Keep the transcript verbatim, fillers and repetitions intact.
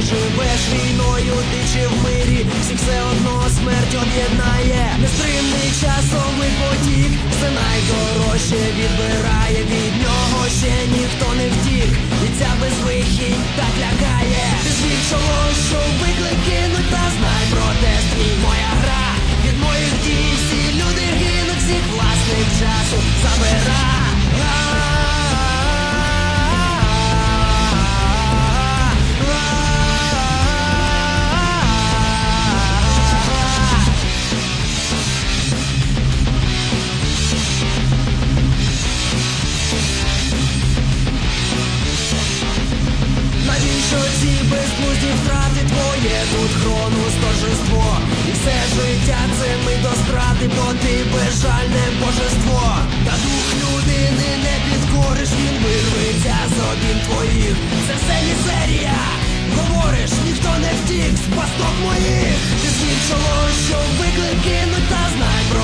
живеш війною, ти чи в мирі, всіх все одно смерть об'єднає. Нестримний часовий потік, все найдорожче відбирає. Від нього ще ніхто не втік, і ця безвихідь так лякає. Ти звів чоло, що виклик кинуть, та знай, протест твій моя гра. Від моїх дій всі люди гинуть, всіх власних часу забира. Навіщо ці безглузді втрати, твоє тут хронус торжество? І все життя це ми до страти, бо ти безжальне божество. Та дух людини не підкориш, він вирветься з обійм твоїх. Це все мізерія, говориш, ніхто не втік з пасток моїх. Ти звів чоло, що виклик кинуть, та знай,